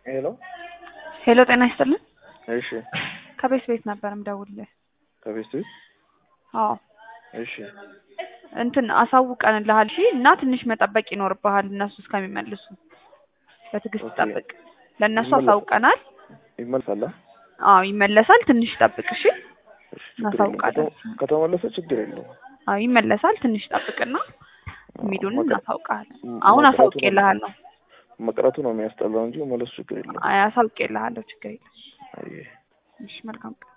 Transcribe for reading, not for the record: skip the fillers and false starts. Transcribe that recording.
ሄሎ ሄሎ ጤና ይስጥልኝ። እሺ ከቤት ነበር ምደውልልህ። ከቤት አዎ እሺ እንትን አሳውቀንልሃል። እሺ እና ትንሽ መጠበቅ ይኖርብሃል እነሱ እስከሚመልሱ በትዕግስት ጠብቅ። ለእነሱ አሳውቀናል። ይመለሳል። አዎ ይመለሳል። ትንሽ ጠብቅ እሺ። እናሳውቃለን። ከተመለሰ ችግር የለውም። አዎ ይመለሳል። ትንሽ ጠብቅና ሚዱን እናሳውቃለን። አሁን አሳውቄልሃለሁ። መቅረቱ ነው የሚያስጠላው እንጂ መለሱ ችግር የለውም። አይ አሳውቄልሃለሁ። ችግር የለም። አይ እሺ መልካም